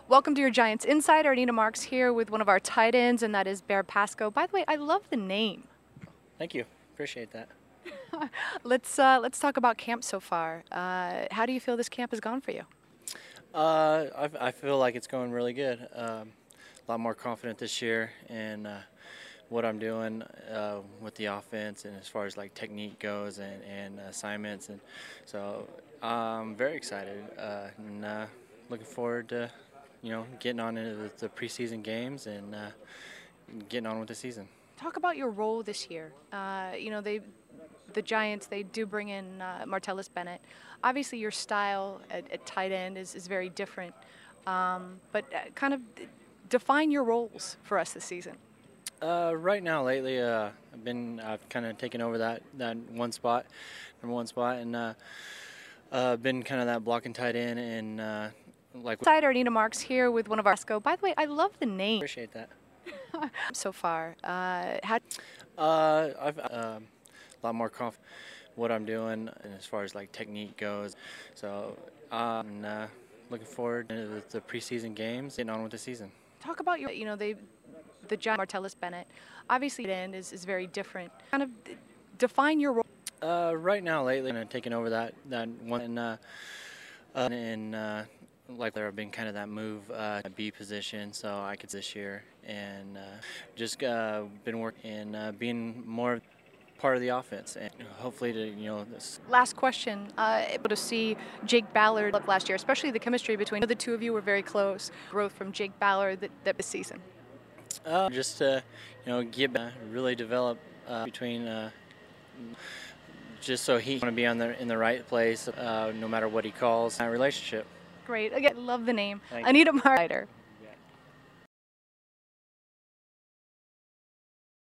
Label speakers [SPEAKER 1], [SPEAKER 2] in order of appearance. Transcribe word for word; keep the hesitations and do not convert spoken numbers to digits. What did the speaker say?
[SPEAKER 1] Welcome to your Giants Insider. Anita Marks here with one of our tight ends, and that is Bear Pasco. By the way, I love the name.
[SPEAKER 2] Thank you. Appreciate that.
[SPEAKER 1] let's uh, let's talk about camp so far. Uh, how do you feel this camp has gone for you?
[SPEAKER 2] Uh, I, I feel like it's going really good. Um, a lot more confident this year in uh, what I'm doing uh, with the offense, and as far as like technique goes and, and assignments, and so I'm very excited uh, and uh, looking forward to you know getting on into the preseason games and uh, getting on with the season.
[SPEAKER 1] Talk about your role this year. Uh, you know, they, the Giants, they do bring in uh, Martellus Bennett. Obviously, your style at, at tight end is, is very different. Um, but uh, kind of define your roles for us this season.
[SPEAKER 2] Uh, right now, lately, uh, I've been I've kind of taken over that that one spot, number one spot, and uh, uh, been kind of that blocking tight end and uh, like.
[SPEAKER 1] Insider Anita Marks here with one of our. By the way, I love the name.
[SPEAKER 2] Appreciate that.
[SPEAKER 1] So far, uh, how?
[SPEAKER 2] Uh, I've uh, a lot more confident what I'm doing, and as far as like technique goes, so I'm uh, looking forward to the preseason games, getting on with the season.
[SPEAKER 1] Talk about your, you know, they, the Giants, Martellus Bennett. Obviously, the end is, is very different. Kind of define your role.
[SPEAKER 2] Uh, right now, lately, I've taken over that that one and uh, uh, and uh, like there have been kind of that move uh, to B position, so I could this year and uh, just uh, been working and uh, being more part of the offense, and hopefully to you know. This.
[SPEAKER 1] Last question, uh, able to see Jake Ballard last year, especially the chemistry between the two of you were very close. Growth from Jake Ballard that, that this season.
[SPEAKER 2] Uh, just to you know get uh, really develop uh, between. Uh, just so he want to be on the in the right place, uh, no matter what he calls. That relationship.
[SPEAKER 1] Great. Again, love the name.
[SPEAKER 2] Thank
[SPEAKER 1] Anita Marks.